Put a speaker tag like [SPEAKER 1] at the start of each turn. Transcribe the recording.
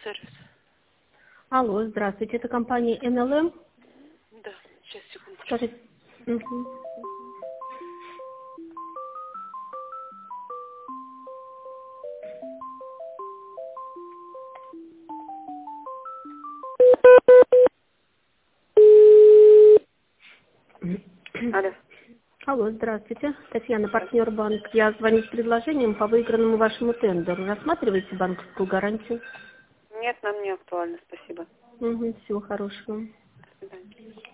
[SPEAKER 1] сервис.
[SPEAKER 2] Алло, здравствуйте, это компания НЛМ.
[SPEAKER 1] Да, сейчас, секунду.
[SPEAKER 2] Скажите. Мгм.
[SPEAKER 1] Алло.
[SPEAKER 2] Алло, здравствуйте. Татьяна, партнер банк. Я звоню с предложением по выигранному вашему тендеру. Рассматриваете банковскую гарантию?
[SPEAKER 1] Нет, нам не актуально, спасибо.
[SPEAKER 2] Всего хорошего.
[SPEAKER 1] До свидания.